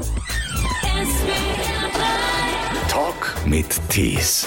Talk mit Tees.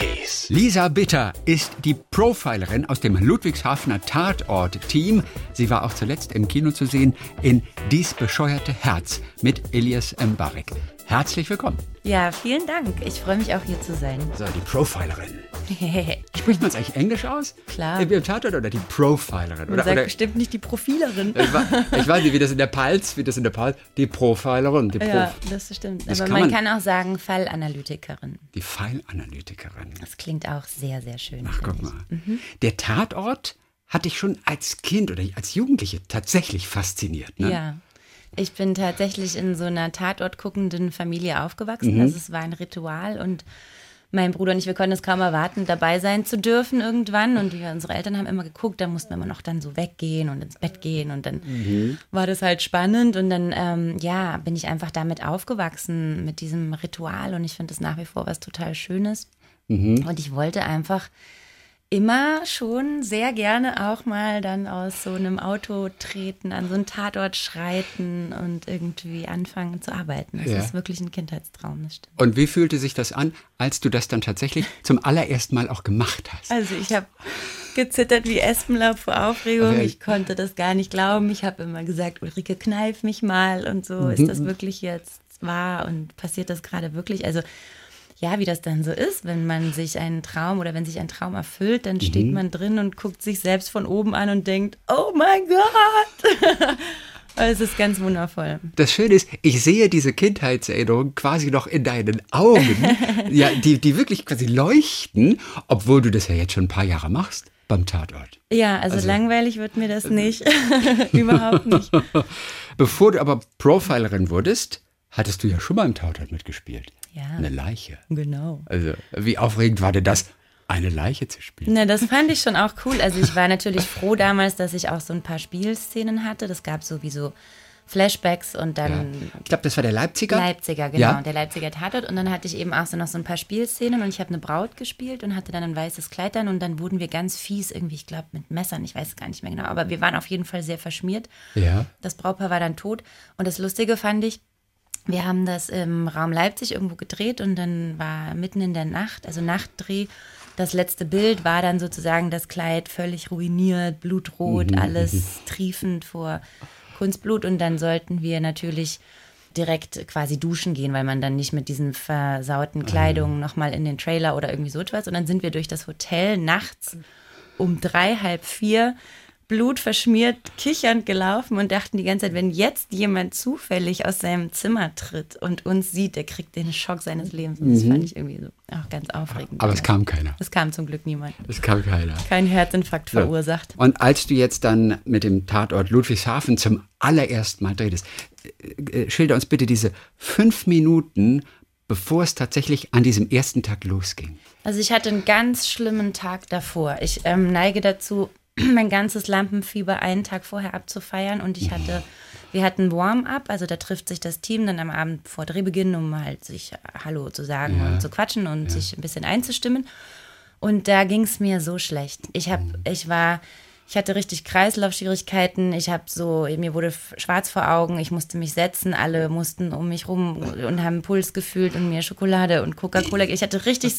Lisa Bitter ist die Profilerin aus dem Ludwigshafener Tatort-Team. Sie war auch zuletzt im Kino zu sehen in Dies bescheuerte Herz mit Elias Mbarek. Herzlich willkommen. Ja, vielen Dank. Ich freue mich auch, hier zu sein. So, die Profilerin. Spricht man es eigentlich Englisch aus? Klar. Im Tatort oder die Profilerin? Man sagt bestimmt nicht die Profilerin. Ich weiß nicht, wie das in der Pals, die Profilerin. Ja, das stimmt. Aber man kann auch sagen Fallanalytikerin. Die Fallanalytikerin. Das klingt auch sehr, sehr schön. Ach, guck mal. Der Tatort hat dich schon als Kind oder als Jugendliche tatsächlich fasziniert, ne? Ja. Ich bin tatsächlich in so einer Tatort guckenden Familie aufgewachsen. Also es war ein Ritual und mein Bruder und ich, wir konnten es kaum erwarten, dabei sein zu dürfen irgendwann. Und unsere Eltern haben immer geguckt, da mussten wir immer noch dann so weggehen und ins Bett gehen. Und dann war das halt spannend. Und dann, bin ich einfach damit aufgewachsen, mit diesem Ritual. Und ich finde das nach wie vor was total Schönes. Und ich wollte einfach immer schon sehr gerne auch mal dann aus so einem Auto treten, an so einen Tatort schreiten und irgendwie anfangen zu arbeiten. Das ist wirklich ein Kindheitstraum, das stimmt. Und wie fühlte sich das an, als du das dann tatsächlich zum allerersten Mal auch gemacht hast? Also ich habe gezittert wie Espenlaub vor Aufregung. Okay. Ich konnte das gar nicht glauben. Ich habe immer gesagt, Ulrike, kneif mich mal und so. Ist das wirklich jetzt wahr und passiert das gerade wirklich? Also ja, wie das dann so ist, wenn man sich einen Traum oder wenn sich ein Traum erfüllt, dann steht man drin und guckt sich selbst von oben an und denkt, oh mein Gott! Es ist ganz wundervoll. Das Schöne ist, ich sehe diese Kindheitserinnerung quasi noch in deinen Augen, ja, die wirklich quasi leuchten, obwohl du das ja jetzt schon ein paar Jahre machst beim Tatort. Ja, also langweilig wird mir das nicht. Überhaupt nicht. Bevor du aber Profilerin wurdest, hattest du ja schon mal im Tatort mitgespielt. Ja. Eine Leiche. Genau. Also, wie aufregend war denn das, eine Leiche zu spielen? Na, das fand ich schon auch cool. Also ich war natürlich froh damals, dass ich auch so ein paar Spielszenen hatte. Das gab sowieso Flashbacks und dann... Ja. Ich glaube, das war der Leipziger? Leipziger, genau. Ja. Der Leipziger Tatort. Und dann hatte ich eben auch so noch so ein paar Spielszenen und ich habe eine Braut gespielt und hatte dann ein weißes Kleid an und dann wurden wir ganz fies irgendwie, ich glaube mit Messern, ich weiß es gar nicht mehr genau, aber wir waren auf jeden Fall sehr verschmiert. Ja. Das Brautpaar war dann tot und das Lustige fand ich, wir haben das im Raum Leipzig irgendwo gedreht und dann war mitten in der Nacht, also Nachtdreh, das letzte Bild war dann sozusagen das Kleid völlig ruiniert, blutrot, alles triefend vor Kunstblut und dann sollten wir natürlich direkt quasi duschen gehen, weil man dann nicht mit diesen versauten Kleidungen nochmal in den Trailer oder irgendwie so etwas und dann sind wir durch das Hotel nachts um 3, halb 4 blutverschmiert, kichernd gelaufen und dachten die ganze Zeit, wenn jetzt jemand zufällig aus seinem Zimmer tritt und uns sieht, der kriegt den Schock seines Lebens. Und das fand ich irgendwie so auch ganz aufregend. Aber es kam keiner. Es kam zum Glück niemand. Es kam keiner. Kein Herzinfarkt verursacht. Und als du jetzt dann mit dem Tatort Ludwigshafen zum allerersten Mal drehtest, schilder uns bitte diese 5 Minuten, bevor es tatsächlich an diesem ersten Tag losging. Also ich hatte einen ganz schlimmen Tag davor. Ich neige dazu, mein ganzes Lampenfieber einen Tag vorher abzufeiern und wir hatten Warm-up, also da trifft sich das Team dann am Abend vor Drehbeginn, um halt sich Hallo zu sagen und zu quatschen und sich ein bisschen einzustimmen und da ging es mir so schlecht. Ich hatte richtig Kreislaufschwierigkeiten, mir wurde schwarz vor Augen, ich musste mich setzen, alle mussten um mich rum und haben Puls gefühlt und mir Schokolade und Coca-Cola. Ich hatte richtig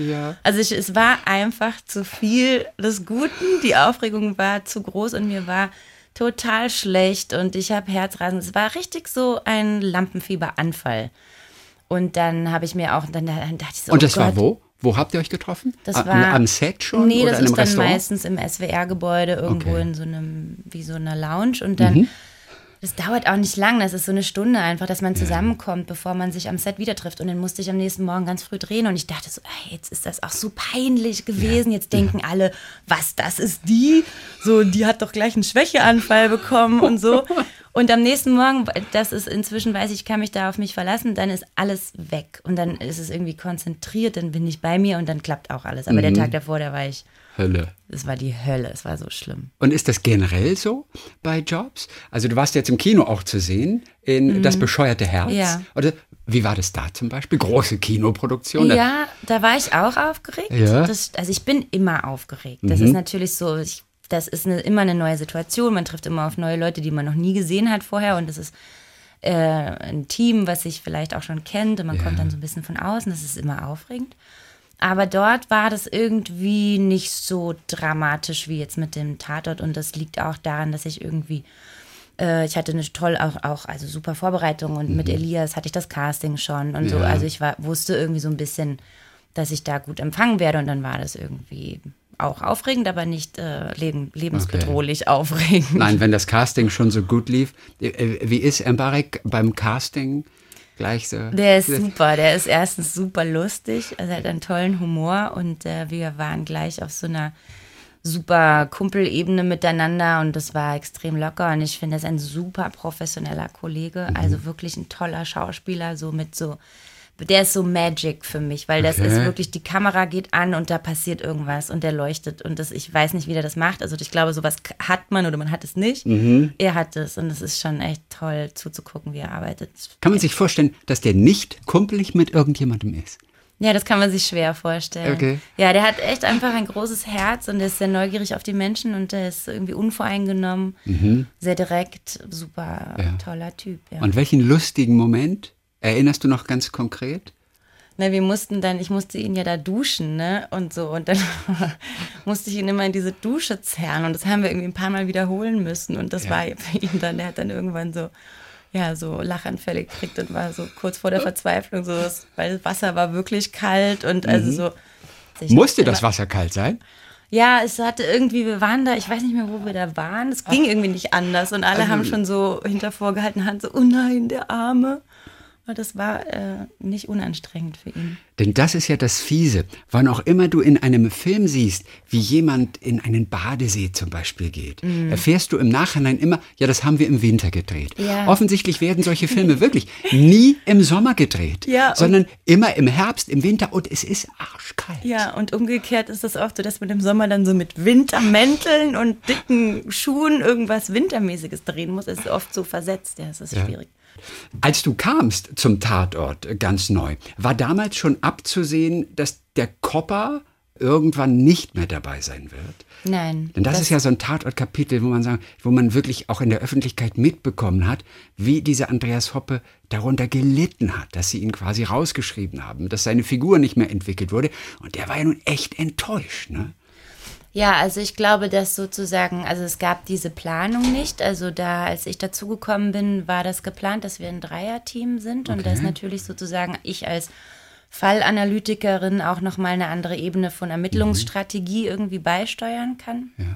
es war einfach zu viel des Guten, die Aufregung war zu groß und mir war total schlecht und ich habe Herzrasen. Es war richtig so ein Lampenfieberanfall. Und dann habe ich mir auch, dann dachte ich so, und das war wo? Wo habt ihr euch getroffen? Das war am Set schon? Nee, oder das in einem ist dann Restaurant? meistens im SWR-Gebäude irgendwo in so einem, wie so einer Lounge. Und dann, das dauert auch nicht lang, das ist so eine Stunde einfach, dass man zusammenkommt, bevor man sich am Set wieder trifft. Und dann musste ich am nächsten Morgen ganz früh drehen und ich dachte so, ey, jetzt ist das auch so peinlich gewesen. Jetzt denken alle, was, das ist die? So, die hat doch gleich einen Schwächeanfall bekommen und so. Und am nächsten Morgen, das ist inzwischen, weiß ich, kann mich da auf mich verlassen, dann ist alles weg. Und dann ist es irgendwie konzentriert, dann bin ich bei mir und dann klappt auch alles. Aber der Tag davor, da war ich... Hölle. Es war die Hölle, es war so schlimm. Und ist das generell so bei Jobs? Also du warst jetzt im Kino auch zu sehen, in Das bescheuerte Herz. Ja. Oder wie war das da zum Beispiel? Große Kinoproduktion? Ja, da war ich auch aufgeregt. Ja. Also ich bin immer aufgeregt. Das ist natürlich so, das ist immer eine neue Situation. Man trifft immer auf neue Leute, die man noch nie gesehen hat vorher. Und das ist ein Team, was sich vielleicht auch schon kennt und man kommt dann so ein bisschen von außen, das ist immer aufregend. Aber dort war das irgendwie nicht so dramatisch wie jetzt mit dem Tatort und das liegt auch daran, dass ich irgendwie, ich hatte eine also super Vorbereitung und mit Elias hatte ich das Casting schon und so, also ich wusste irgendwie so ein bisschen, dass ich da gut empfangen werde und dann war das irgendwie auch aufregend, aber nicht lebensbedrohlich aufregend. Nein, wenn das Casting schon so gut lief. Wie ist Mbarek beim Casting? Gleich so. Der ist super, der ist erstens super lustig, also er hat einen tollen Humor und wir waren gleich auf so einer super Kumpelebene miteinander und das war extrem locker und ich finde, er ist ein super professioneller Kollege, also wirklich ein toller Schauspieler, der ist so Magic für mich, weil das ist wirklich, die Kamera geht an und da passiert irgendwas und der leuchtet und ich weiß nicht, wie der das macht. Also ich glaube, sowas hat man oder man hat es nicht. Er hat es und es ist schon echt toll zuzugucken, wie er arbeitet. Kann man sich vorstellen, dass der nicht kumpelig mit irgendjemandem ist? Ja, das kann man sich schwer vorstellen. Okay. Ja, der hat echt einfach ein großes Herz und der ist sehr neugierig auf die Menschen und der ist irgendwie unvoreingenommen, sehr direkt, super toller Typ. Ja. Und welchen lustigen Moment erinnerst du noch ganz konkret? Na, ich musste ihn ja da duschen, ne, und so. Und dann musste ich ihn immer in diese Dusche zerren. Und das haben wir irgendwie ein paar Mal wiederholen müssen. Und das war für ihn dann, der hat dann irgendwann so Lachanfälle gekriegt und war so kurz vor der Verzweiflung, weil das Wasser war wirklich kalt und also so. Musste das Wasser kalt sein? Ja, es hatte irgendwie, wir waren da, ich weiß nicht mehr, wo wir da waren. Es ging irgendwie nicht anders. Und alle haben schon so hinter vorgehaltener Hand so, oh nein, der Arme. Aber das war nicht unanstrengend für ihn. Denn das ist ja das Fiese. Wann auch immer du in einem Film siehst, wie jemand in einen Badesee zum Beispiel geht, erfährst du im Nachhinein immer, ja, das haben wir im Winter gedreht. Ja. Offensichtlich werden solche Filme wirklich nie im Sommer gedreht, sondern immer im Herbst, im Winter und es ist arschkalt. Ja, und umgekehrt ist es oft so, dass man im Sommer dann so mit Wintermänteln und dicken Schuhen irgendwas Wintermäßiges drehen muss. Es ist oft so versetzt, ja, es ist schwierig. Als du kamst zum Tatort ganz neu, war damals schon abzusehen, dass der Kopper irgendwann nicht mehr dabei sein wird? Nein. Denn das ist ja so ein Tatort-Kapitel, wo man wirklich auch in der Öffentlichkeit mitbekommen hat, wie dieser Andreas Hoppe darunter gelitten hat, dass sie ihn quasi rausgeschrieben haben, dass seine Figur nicht mehr entwickelt wurde. Und der war ja nun echt enttäuscht, ne? Ja, also ich glaube, dass sozusagen, also es gab diese Planung nicht. Also als ich dazugekommen bin, war das geplant, dass wir ein Dreierteam sind. Und dass natürlich sozusagen ich als Fallanalytikerin auch nochmal eine andere Ebene von Ermittlungsstrategie irgendwie beisteuern kann. Ja.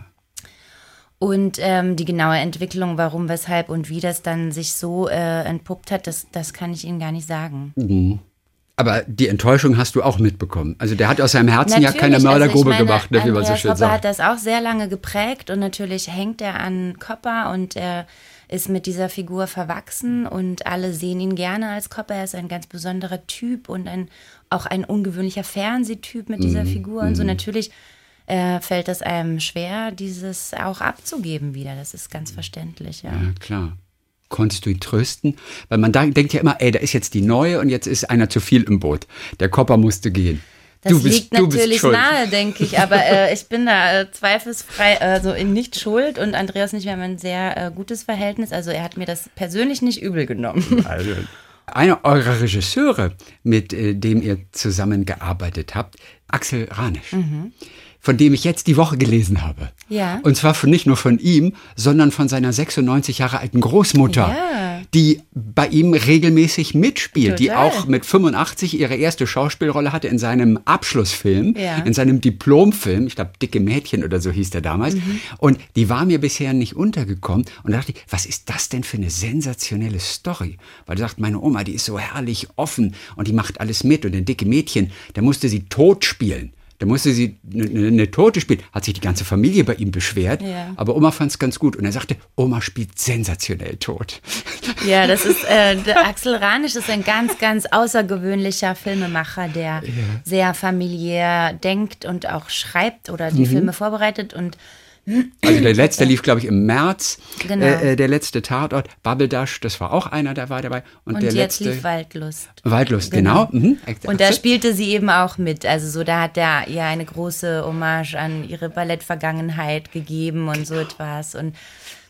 Und die genaue Entwicklung, warum, weshalb und wie das dann sich so entpuppt hat, das kann ich Ihnen gar nicht sagen. Mhm. Aber die Enttäuschung hast du auch mitbekommen. Also der hat aus seinem Herzen ja keine Mördergrube gemacht, wie man so schön sagt. Andreas Hoppe hat das auch sehr lange geprägt und natürlich hängt er an Kopper und er ist mit dieser Figur verwachsen und alle sehen ihn gerne als Kopper. Er ist ein ganz besonderer Typ und auch ein ungewöhnlicher Fernsehtyp mit dieser Figur und so. Natürlich fällt es einem schwer, dieses auch abzugeben wieder. Das ist ganz verständlich, ja. Ja, klar. Konntest du ihn trösten? Weil man denkt ja immer, da ist jetzt die Neue und jetzt ist einer zu viel im Boot. Der Kopper musste gehen. Das liegt natürlich nahe, denke ich, aber ich bin da zweifelsfrei nicht schuld und Andreas und ich, wir haben ein sehr gutes Verhältnis. Also er hat mir das persönlich nicht übel genommen. Also, einer eurer Regisseure, mit dem ihr zusammengearbeitet habt, Axel Ranisch, von dem ich jetzt die Woche gelesen habe. Ja. Und zwar nicht nur von ihm, sondern von seiner 96 Jahre alten Großmutter, die bei ihm regelmäßig mitspielt, die auch mit 85 ihre erste Schauspielrolle hatte in seinem Abschlussfilm, in seinem Diplomfilm, ich glaube Dicke Mädchen oder so hieß der damals. Und die war mir bisher nicht untergekommen. Und da dachte ich, was ist das denn für eine sensationelle Story? Weil du sagst, meine Oma, die ist so herrlich offen und die macht alles mit. Und in Dicke Mädchen, da musste sie tot spielen. Da musste sie eine Tote spielen. Hat sich die ganze Familie bei ihm beschwert. Ja. Aber Oma fand es ganz gut. Und er sagte, Oma spielt sensationell tot. Ja, das ist, der Axel Ranisch ist ein ganz, ganz außergewöhnlicher Filmemacher, der sehr familiär denkt und auch schreibt oder die Filme vorbereitet und also der letzte lief, glaube ich, im März, genau. Der letzte Tatort, Babbeldasch, das war auch einer, der war dabei. Und der jetzt letzte, lief Waldlust. Waldlust, genau. Und da spielte sie eben auch mit, also so, da hat er ihr eine große Hommage an ihre Ballettvergangenheit gegeben und so etwas und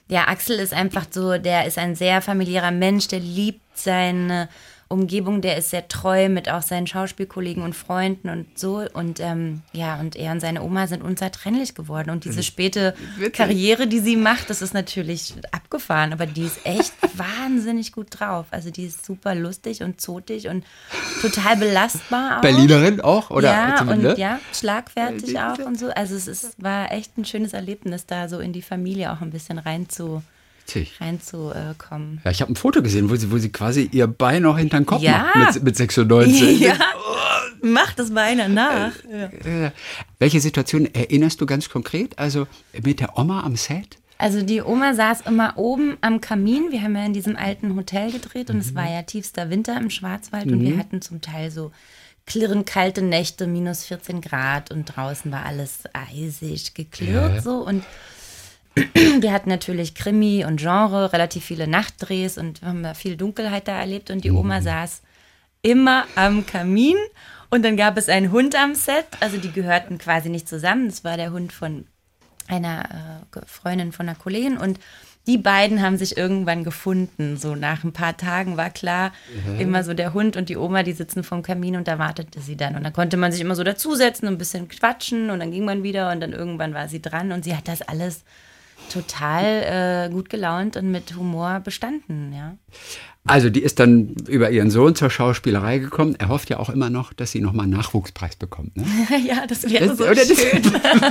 Ja, Axel ist einfach so, der ist ein sehr familiärer Mensch, der liebt seine Umgebung, der ist sehr treu mit auch seinen Schauspielkollegen und Freunden und so. Und und er und seine Oma sind unzertrennlich geworden. Und diese späte Karriere, die sie macht, das ist natürlich abgefahren, aber die ist echt wahnsinnig gut drauf. Also die ist super lustig und zotig und total belastbar auch. Berlinerin auch? Oder ja, zumindest? und ja, schlagfertig auch und so. Also war echt ein schönes Erlebnis, da so in die Familie auch ein bisschen reinzukommen. Ja, ich habe ein Foto gesehen, wo sie quasi ihr Bein noch hinter den Kopf macht mit 96. Ja, macht das Bein nach. Welche Situation erinnerst du ganz konkret? Also mit der Oma am Set? Also die Oma saß immer oben am Kamin. Wir haben ja in diesem alten Hotel gedreht und es war ja tiefster Winter im Schwarzwald und wir hatten zum Teil so klirrend kalte Nächte, minus 14 Grad und draußen war alles eisig geklirrt so und wir hatten natürlich Krimi und Genre, relativ viele Nachtdrehs und wir haben da viel Dunkelheit da erlebt und die Oma saß immer am Kamin und dann gab es einen Hund am Set, also die gehörten quasi nicht zusammen, das war der Hund von einer Freundin von einer Kollegin und die beiden haben sich irgendwann gefunden, so nach ein paar Tagen war klar, immer so der Hund und die Oma, die sitzen vorm Kamin und da wartete sie dann und dann konnte man sich immer so dazusetzen und ein bisschen quatschen und dann ging man wieder und dann irgendwann war sie dran und sie hat das alles total gut gelaunt und mit Humor bestanden, ja. Also die ist dann über ihren Sohn zur Schauspielerei gekommen. Er hofft ja auch immer noch, dass sie nochmal einen Nachwuchspreis bekommt. Ne? Ja, das wäre so schön.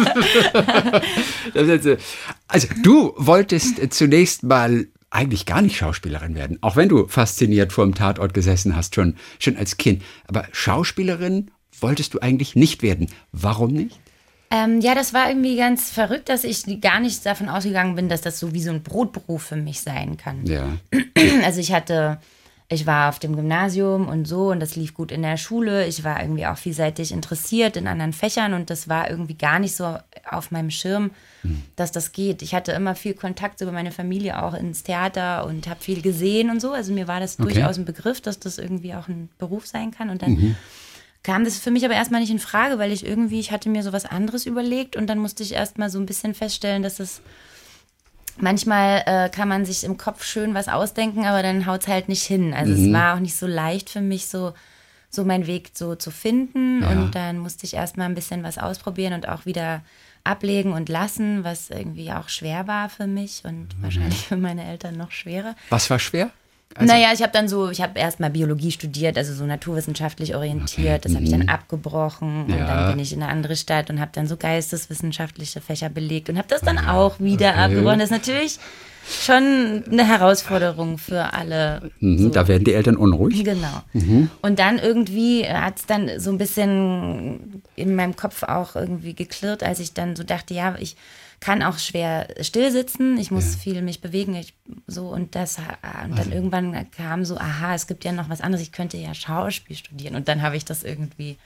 Also du wolltest zunächst mal eigentlich gar nicht Schauspielerin werden, auch wenn du fasziniert vor dem Tatort gesessen hast, schon als Kind. Aber Schauspielerin wolltest du eigentlich nicht werden. Warum nicht? Ja, das war irgendwie ganz verrückt, dass ich gar nicht davon ausgegangen bin, dass das so wie so ein Brotberuf für mich sein kann. Ja. Also ich war auf dem Gymnasium und so und das lief gut in der Schule. Ich war irgendwie auch vielseitig interessiert in anderen Fächern und das war irgendwie gar nicht so auf meinem Schirm, dass das geht. Ich hatte immer viel Kontakt über meine Familie auch ins Theater und habe viel gesehen und so. Also mir war das durchaus ein Begriff, dass das irgendwie auch ein Beruf sein kann und dann kam das für mich aber erstmal nicht in Frage, weil ich hatte mir so was anderes überlegt und dann musste ich erstmal so ein bisschen feststellen, dass es manchmal kann man sich im Kopf schön was ausdenken, aber dann haut es halt nicht hin. Also es war auch nicht so leicht für mich, so meinen Weg so zu finden und dann musste ich erstmal ein bisschen was ausprobieren und auch wieder ablegen und lassen, was irgendwie auch schwer war für mich und wahrscheinlich für meine Eltern noch schwerer. Was war schwer? Also, ich habe erst mal Biologie studiert, also so naturwissenschaftlich orientiert. Das habe ich dann abgebrochen und dann bin ich in eine andere Stadt und habe dann so geisteswissenschaftliche Fächer belegt und habe das dann auch wieder abgebrochen. Das ist natürlich schon eine Herausforderung für alle. So. Da werden die Eltern unruhig. Genau. Und dann irgendwie hat es dann so ein bisschen in meinem Kopf auch irgendwie geklirrt, als ich dann so dachte, ja, ich kann auch schwer still sitzen, ich muss viel mich bewegen, und dann irgendwann kam so, es gibt ja noch was anderes, ich könnte ja Schauspiel studieren und dann habe ich das irgendwie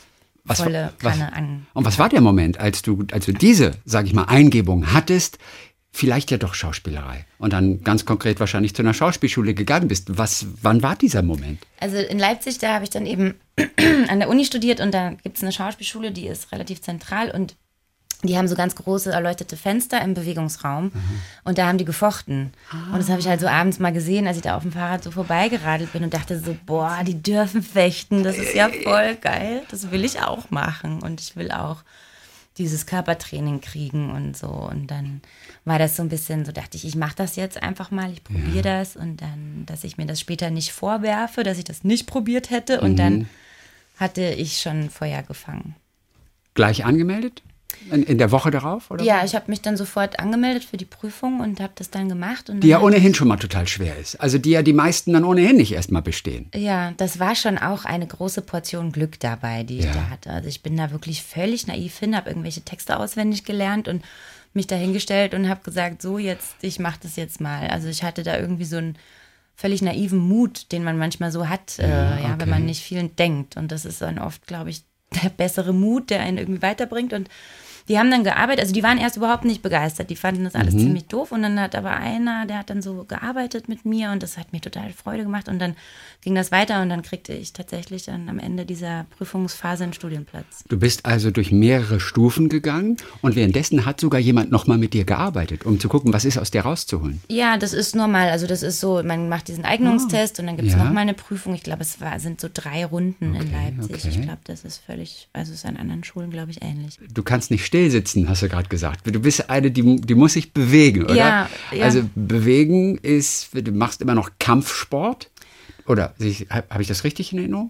volle Kanne an. Und was war der Moment, als du diese, sag ich mal, Eingebung hattest, vielleicht ja doch Schauspielerei und dann ganz konkret wahrscheinlich zu einer Schauspielschule gegangen bist? Wann war dieser Moment? Also in Leipzig, da habe ich dann eben an der Uni studiert und da gibt es eine Schauspielschule, die ist relativ zentral und die haben so ganz große erleuchtete Fenster im Bewegungsraum und da haben die gefochten. Und das habe ich halt so abends mal gesehen, als ich da auf dem Fahrrad so vorbeigeradelt bin und dachte so, boah, die dürfen fechten, das ist ja voll geil, das will ich auch machen und ich will auch dieses Körpertraining kriegen und so. Und dann war das so ein bisschen so, dachte ich mache das jetzt einfach mal, ich probiere das und dann, dass ich mir das später nicht vorwerfe, dass ich das nicht probiert hätte und dann hatte ich schon Feuer gefangen. Gleich angemeldet? In der Woche darauf? Oder? Ja, ich habe mich dann sofort angemeldet für die Prüfung und habe das dann gemacht. Und die ja ohnehin schon mal total schwer ist. Also die ja die meisten dann ohnehin nicht erstmal bestehen. Ja, das war schon auch eine große Portion Glück dabei, die ich da hatte. Also ich bin da wirklich völlig naiv hin, habe irgendwelche Texte auswendig gelernt und mich da hingestellt und habe gesagt, so jetzt, ich mache das jetzt mal. Also ich hatte da irgendwie so einen völlig naiven Mut, den man manchmal so hat, wenn man nicht viel denkt. Und das ist dann oft, glaube ich, der bessere Mut, der einen irgendwie weiterbringt. Und Die haben dann gearbeitet, also die waren erst überhaupt nicht begeistert, die fanden das alles ziemlich doof und dann hat aber einer, der hat dann so gearbeitet mit mir und das hat mir total Freude gemacht und dann ging das weiter und dann kriegte ich tatsächlich dann am Ende dieser Prüfungsphase einen Studienplatz. Du bist also durch mehrere Stufen gegangen und währenddessen hat sogar jemand nochmal mit dir gearbeitet, um zu gucken, was ist aus dir rauszuholen. Ja, das ist normal, also das ist so, man macht diesen Eignungstest und dann gibt es nochmal eine Prüfung, ich glaube, sind so 3 Runden in Leipzig, ich glaube, das ist völlig, also ist an anderen Schulen, glaube ich, ähnlich. Du kannst nicht still sitzen, hast du gerade gesagt. Du bist eine, die muss sich bewegen, oder? Ja. Also bewegen ist, du machst immer noch Kampfsport? Oder habe ich das richtig in Erinnerung?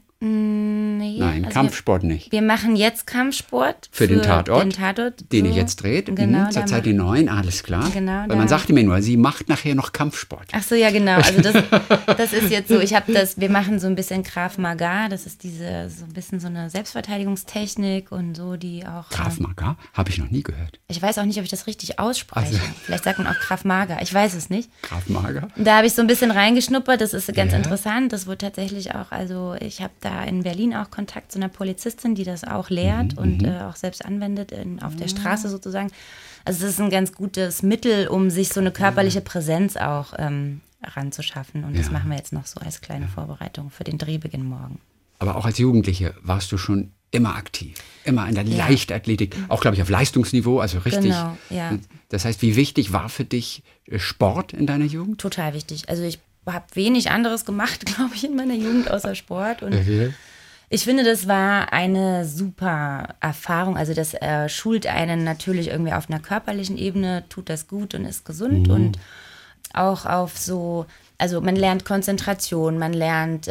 Nee, Nein, also Kampfsport nicht. Wir machen jetzt Kampfsport für den Tatort, den ihr jetzt dreht. Genau, zurzeit den neuen, alles klar. Genau, weil man sagte mir nur, sie macht nachher noch Kampfsport. Ach so, ja genau. Also das ist jetzt so, wir machen so ein bisschen Krav Maga, das ist so ein bisschen so eine Selbstverteidigungstechnik und so, die auch... Krav Maga? Habe ich noch nie gehört. Ich weiß auch nicht, ob ich das richtig ausspreche. Vielleicht sagt man auch Krav Maga, ich weiß es nicht. Krav Maga? Da habe ich so ein bisschen reingeschnuppert, das ist ganz interessant. Das wurde tatsächlich auch, also ich habe da in Berlin auch Kontakt zu einer Polizistin, die das auch lehrt und auch selbst anwendet auf der Straße sozusagen. Also es ist ein ganz gutes Mittel, um sich so eine körperliche Präsenz auch ranzuschaffen. Und das machen wir jetzt noch so als kleine Vorbereitung für den Drehbeginn morgen. Aber auch als Jugendliche warst du schon immer aktiv, immer in der Leichtathletik, auch glaube ich auf Leistungsniveau, also richtig. Genau, ja. Das heißt, wie wichtig war für dich Sport in deiner Jugend? Total wichtig. Also ich habe wenig anderes gemacht, glaube ich, in meiner Jugend außer Sport. Und ich finde, das war eine super Erfahrung. Also das schult einen natürlich irgendwie auf einer körperlichen Ebene, tut das gut und ist gesund. Und auch auf so, also man lernt Konzentration, man lernt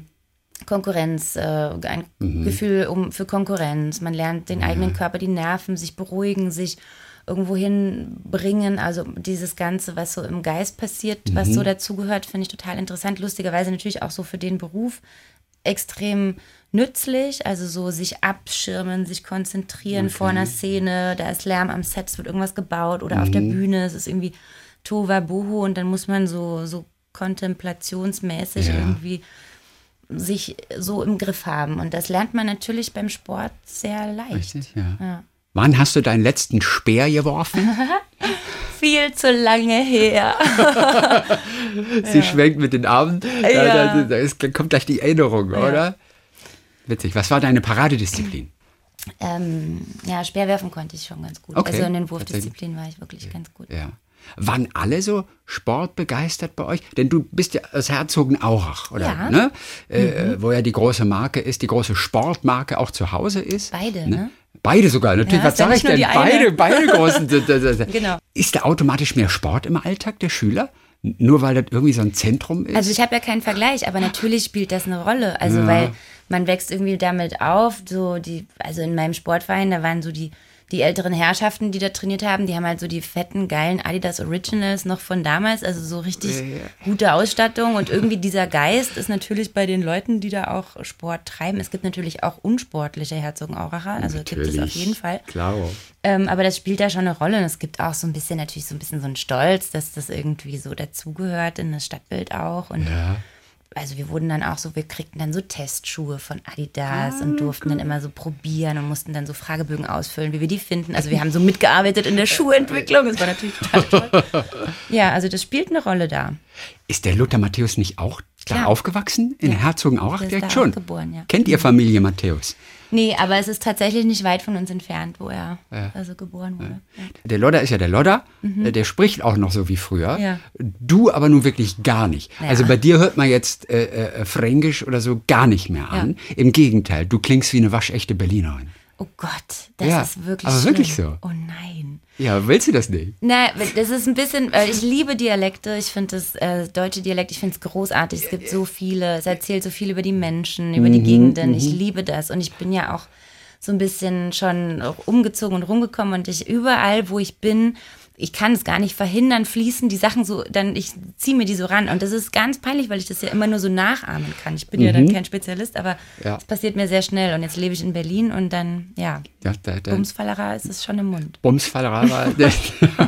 Konkurrenz, ein Gefühl für Konkurrenz. Man lernt den eigenen Körper, die Nerven, sich beruhigen, sich irgendwo hinbringen. Also dieses Ganze, was so im Geist passiert, was so dazugehört, finde ich total interessant. Lustigerweise natürlich auch so für den Beruf extrem nützlich. Also so sich abschirmen, sich konzentrieren vor einer Szene. Da ist Lärm am Set, es wird irgendwas gebaut oder auf der Bühne. Es ist irgendwie Tohuwabohu und dann muss man so kontemplationsmäßig irgendwie sich so im Griff haben. Und das lernt man natürlich beim Sport sehr leicht. Richtig, ja. Wann hast du deinen letzten Speer geworfen? Viel zu lange her. Sie schwenkt mit den Armen. Da kommt gleich die Erinnerung, oder? Witzig. Was war deine Paradedisziplin? Speerwerfen konnte ich schon ganz gut. Okay. Also in den Wurfdisziplinen war ich wirklich ganz gut. Ja. Waren alle so sportbegeistert bei euch? Denn du bist ja aus Herzogenaurach, oder? Ja. Ne? Wo ja die große Marke ist, die große Sportmarke auch zu Hause ist. Beide, ne? Beide sogar, natürlich. Ja, was sage ich denn? Beide großen. Genau. Ist da automatisch mehr Sport im Alltag der Schüler? Nur weil das irgendwie so ein Zentrum ist? Also ich habe ja keinen Vergleich, aber natürlich spielt das eine Rolle. Also weil man wächst irgendwie damit auf, also in meinem Sportverein, da waren so die älteren Herrschaften, die da trainiert haben, die haben halt so die fetten, geilen Adidas Originals noch von damals, also so richtig gute Ausstattung und irgendwie dieser Geist ist natürlich bei den Leuten, die da auch Sport treiben. Es gibt natürlich auch unsportliche Herzogenauracher, also natürlich, gibt es auf jeden Fall. Klar. Aber das spielt da schon eine Rolle und es gibt auch so ein bisschen natürlich so einen Stolz, dass das irgendwie so dazugehört in das Stadtbild auch und also wir kriegten dann so Testschuhe von Adidas und durften dann immer so probieren und mussten dann so Fragebögen ausfüllen, wie wir die finden. Also wir haben so mitgearbeitet in der Schuhentwicklung. Das war natürlich total toll. Ja, also das spielt eine Rolle da. Ist der Lothar Matthäus nicht auch da aufgewachsen? In Herzogenaurach direkt schon? Geboren, ja. Kennt ihr Familie Matthäus? Nee, aber es ist tatsächlich nicht weit von uns entfernt, wo er also geboren wurde. Ja. Der Lodder ist ja der Lodder, der spricht auch noch so wie früher. Ja. Du aber nun wirklich gar nicht. Ja. Also bei dir hört man jetzt Fränkisch oder so gar nicht mehr an. Im Gegenteil, du klingst wie eine waschechte Berlinerin. Oh Gott, das ist wirklich aber schlimm. Wirklich so. Oh nein. Ja, willst du das nicht? Na, das ist ein bisschen, ich liebe Dialekte, ich finde das deutsche Dialekt, ich finde es großartig, es gibt so viele, es erzählt so viel über die Menschen, über die Gegenden, ich liebe das und ich bin ja auch so ein bisschen schon umgezogen und rumgekommen und überall, wo ich bin, ich kann es gar nicht verhindern, fließen die Sachen so, ich ziehe mir die so ran und das ist ganz peinlich, weil ich das ja immer nur so nachahmen kann. Ich bin ja dann kein Spezialist, aber es passiert mir sehr schnell und jetzt lebe ich in Berlin und dann, Bumsfallera ist es schon im Mund. Bumsfallera war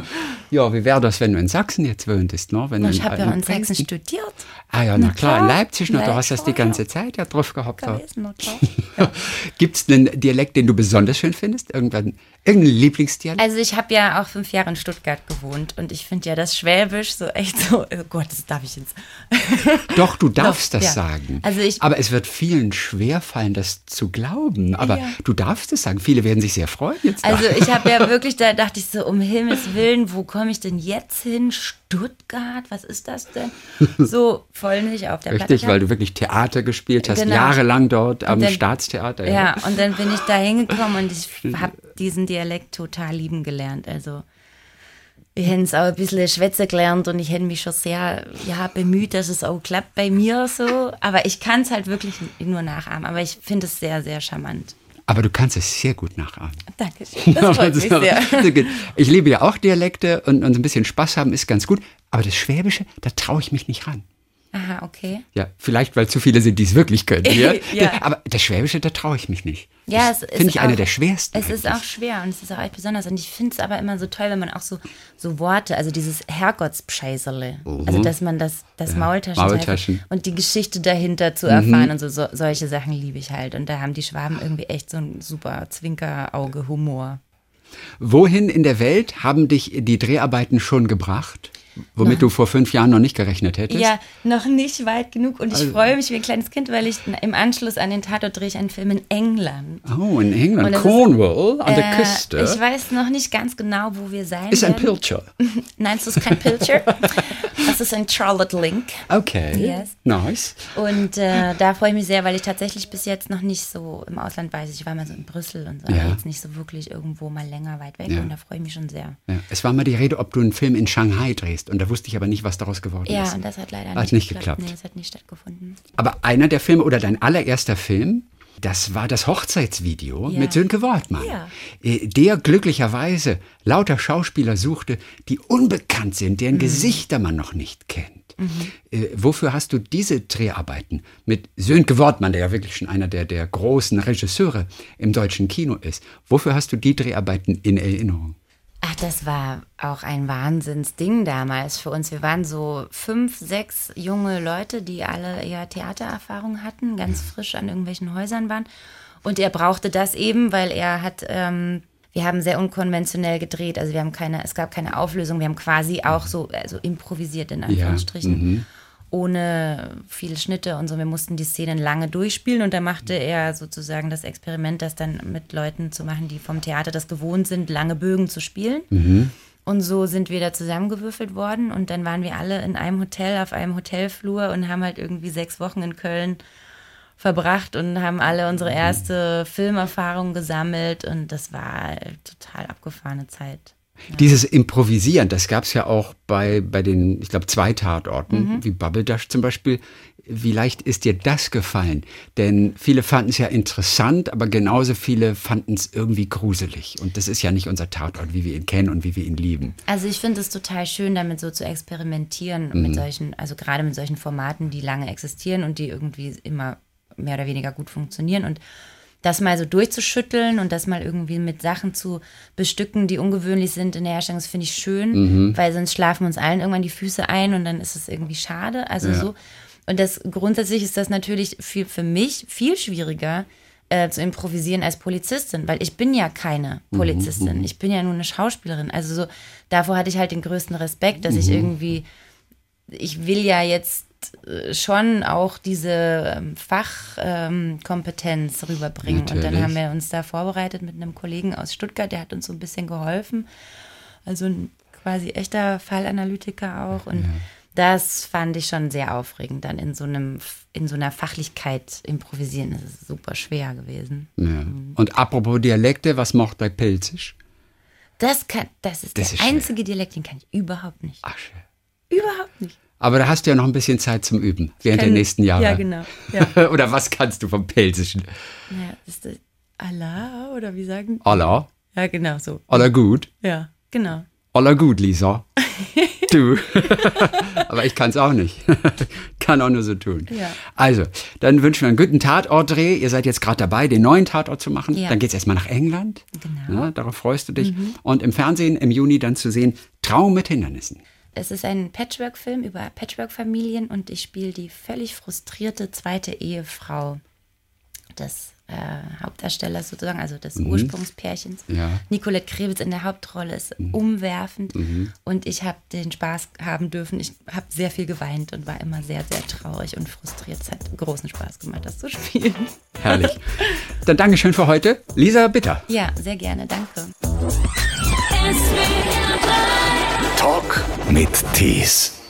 Ja, wie wäre das, wenn du in Sachsen jetzt wohntest? Ne? Wenn Ich habe ja in Sachsen studiert. Ah ja, na klar, in Leipzig noch, du Leipzig, hast das die ganze Zeit ja drauf gehabt. Gewesen, klar. Gibt es einen Dialekt, den du besonders schön findest? Irgendein Lieblingsdialekt? Also ich habe ja auch 5 Jahre in Stuttgart gewohnt und ich finde ja das Schwäbisch so echt so, oh Gott, das darf ich jetzt. Doch, du darfst Doch, das ja. sagen. Also aber es wird vielen schwerfallen, das zu glauben. Aber Ja. du darfst es sagen. Viele werden sich sehr freuen jetzt. Also ich habe ja wirklich, da dachte ich so, um Himmels Willen, wo komme ich denn jetzt hin? Stuttgart, was ist das denn? So voll nicht auf der Platte. Richtig, weil du wirklich Theater gespielt hast, Genau. jahrelang dort am dann- Staatstheater. Ja, und dann bin ich da hingekommen und ich habe diesen Dialekt total lieben gelernt. Also wir haben es auch ein bisschen schwätzen gelernt und ich hätte mich schon sehr bemüht, dass es auch klappt bei mir so. Aber ich kann es halt wirklich nur nachahmen. Aber ich finde es sehr, sehr charmant. Aber du kannst es sehr gut nachahmen. Dankeschön, das freut mich sehr. Ich liebe ja auch Dialekte und so ein bisschen Spaß haben ist ganz gut. Aber das Schwäbische, da traue ich mich nicht ran. Aha, okay. Ja, vielleicht, weil zu viele sind, die es wirklich können. Ja? Ja. Aber das Schwäbische, da traue ich mich nicht. Ja, das es finde ist ich eine auch- der schwersten. Es ist auch schwer und es ist auch echt besonders. Und ich finde es aber immer so toll, wenn man auch so Worte, also dieses Herrgottspscheißerle, also dass man das Maultaschen, Maultaschen. und die Geschichte dahinter zu erfahren und so solche Sachen liebe ich halt. Und da haben die Schwaben irgendwie echt so ein super Zwinkerauge-Humor. Wohin in der Welt haben dich die Dreharbeiten schon gebracht? Womit du vor 5 Jahren noch nicht gerechnet hättest? Ja, noch nicht weit genug und ich freue mich wie ein kleines Kind, weil ich im Anschluss an den Tatort drehe ich einen Film in England. Oh, in England, Und das Cornwall, an der Küste. Ich weiß noch nicht ganz genau, wo wir sein Ist ein werden. Pilcher. Nein, es ist kein Pilcher. Das ist ein Charlotte Link. Okay, Yes. nice. Und da freue ich mich sehr, weil ich tatsächlich bis jetzt noch nicht so im Ausland weiß. Ich war mal so in Brüssel und so, Ja. aber jetzt nicht so wirklich irgendwo mal länger weit weg. Ja. Und da freue ich mich schon sehr. Ja, es war mal die Rede, ob du einen Film in Shanghai drehst. Und da wusste ich aber nicht, was daraus geworden Ja, ist. und das hat leider Hat nicht nicht geklappt. geklappt. Nee, es hat nicht stattgefunden. Aber einer der Filme oder dein allererster Film, das war das Hochzeitsvideo Ja. mit Sönke Wortmann. Ja. Der glücklicherweise lauter Schauspieler suchte, die unbekannt sind, deren Gesichter man noch nicht kennt. Wofür hast du diese Dreharbeiten mit Sönke Wortmann, der ja wirklich schon einer der großen Regisseure im deutschen Kino ist, wofür hast du die Dreharbeiten in Erinnerung? Ach, das war auch ein Wahnsinnsding damals für uns. Wir waren so 5, 6 junge Leute, die alle eher Theatererfahrung hatten, ganz frisch an irgendwelchen Häusern waren. Und er brauchte das eben, weil er hat, wir haben sehr unkonventionell gedreht. Also es gab keine Auflösung. Wir haben quasi auch so also improvisiert in Anführungsstrichen. Ohne viele Schnitte und so. Wir mussten die Szenen lange durchspielen und da machte er sozusagen das Experiment, das dann mit Leuten zu machen, die vom Theater das gewohnt sind, lange Bögen zu spielen. Und so sind wir da zusammengewürfelt worden und dann waren wir alle in einem Hotel, auf einem Hotelflur und haben halt irgendwie 6 Wochen in Köln verbracht und haben alle unsere erste Filmerfahrung gesammelt und das war total abgefahrene Zeit. Dieses Improvisieren, das gab es ja auch bei den, ich glaube, 2 Tatorten, wie Bubble Dash zum Beispiel. Wie leicht ist dir das gefallen? Denn viele fanden es ja interessant, aber genauso viele fanden es irgendwie gruselig. Und das ist ja nicht unser Tatort, wie wir ihn kennen und wie wir ihn lieben. Also ich finde es total schön, damit so zu experimentieren, mit solchen, also gerade mit solchen Formaten, die lange existieren und die irgendwie immer mehr oder weniger gut funktionieren und das mal so durchzuschütteln und das mal irgendwie mit Sachen zu bestücken, die ungewöhnlich sind in der Herstellung, das finde ich schön, weil sonst schlafen uns allen irgendwann die Füße ein und dann ist es irgendwie schade. Also so. Und grundsätzlich ist das natürlich für mich viel schwieriger zu improvisieren als Polizistin, weil ich bin ja keine Polizistin. Ich bin ja nur eine Schauspielerin. Also so, davor hatte ich halt den größten Respekt, dass ich irgendwie, ich will ja jetzt schon auch diese Fachkompetenz rüberbringen. Natürlich. Und dann haben wir uns da vorbereitet mit einem Kollegen aus Stuttgart, der hat uns so ein bisschen geholfen. Also ein quasi echter Fallanalytiker auch. Und das fand ich schon sehr aufregend, dann in so einer Fachlichkeit improvisieren. Das ist super schwer gewesen. Ja. Und apropos Dialekte, was macht bei Pelzisch? Das ist Das ist der einzige Dialekt, den kann ich überhaupt nicht. Ach, schön. Überhaupt nicht. Aber da hast du ja noch ein bisschen Zeit zum Üben, während der nächsten Jahre. Ja, genau. Ja. Oder was kannst du vom Pelzischen? Ja, ist das Allah oder wie sagen? Alla, Ja, genau so. alla gut. Ja, genau. Alla gut, Lisa. Du. Aber ich kann es auch nicht. Kann auch nur so tun. Ja. Also, dann wünschen wir einen guten Tatortdreh. Ihr seid jetzt gerade dabei, den neuen Tatort zu machen. Ja. Dann geht's erstmal nach England. Genau. Ja, darauf freust du dich. Und im Fernsehen im Juni dann zu sehen Traum mit Hindernissen. Es ist ein Patchwork-Film über Patchwork-Familien und ich spiele die völlig frustrierte zweite Ehefrau des Hauptdarstellers sozusagen, also des Ursprungspärchens. Ja. Nicolette Krebitz in der Hauptrolle ist umwerfend und ich habe den Spaß haben dürfen. Ich habe sehr viel geweint und war immer sehr, sehr traurig und frustriert. Es hat großen Spaß gemacht, das zu spielen. Herrlich. Dann Dankeschön für heute, Lisa Bitter. Ja, sehr gerne, danke. Talk mit Tees.